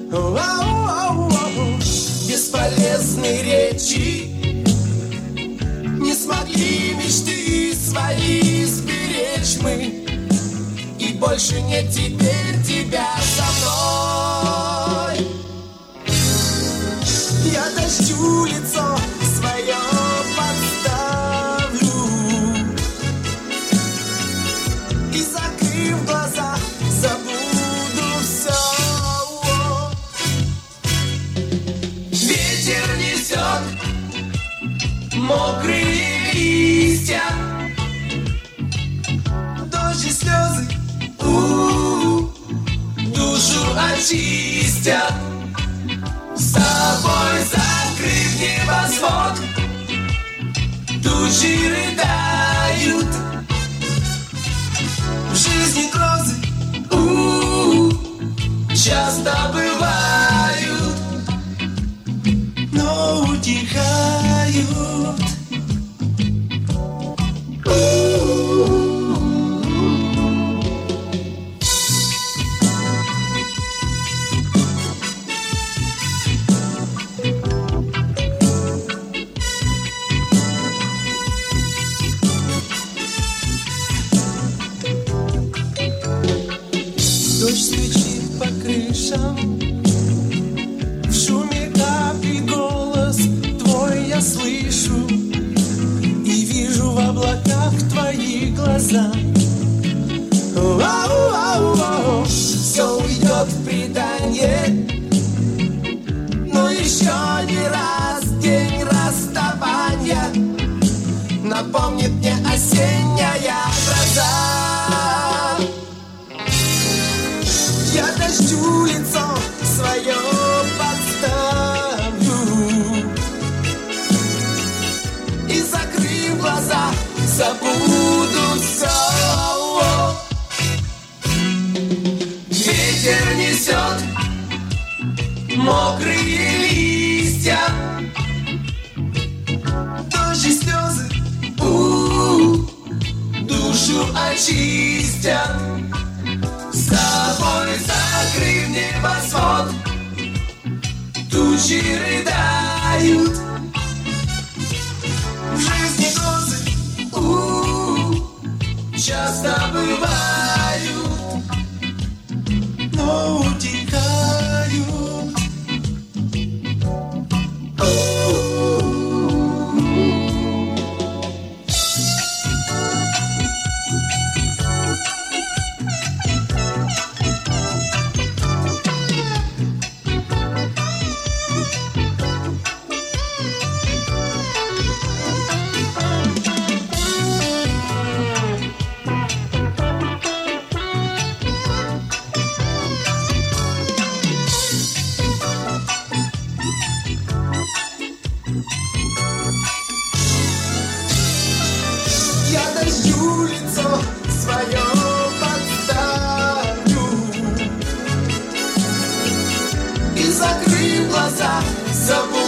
Бесполезные речи не смогли мечты свои сберечь мы. И больше нет теперь тебя со мной. Я дождю лицо свое подставлю и, закрыв глаза, забуду все. Ветер несет мокрые листья, дождь и слезы душу очистят. С тобой закрыв небосвод, тучи рыдают. В жизни грозы часто бывают, но утихают. Дождь стучит по крышам, в шуме капель голос твой я слышу и вижу в облаках твои глаза. Все уйдет в преданье, но еще не раз день расставания напомнит мне осенняя гроза. Я дождю лицо свое подставлю и, закрыв глаза, забуду все. Ветер несет мокрые листья, дождь и слезы душу очистят. С тобой закрыв небосвод, тучи рыдают. В жизни грозы часто бывают, но утихают. Я дождю лицо свое подставлю и, закрыв глаза, забуду.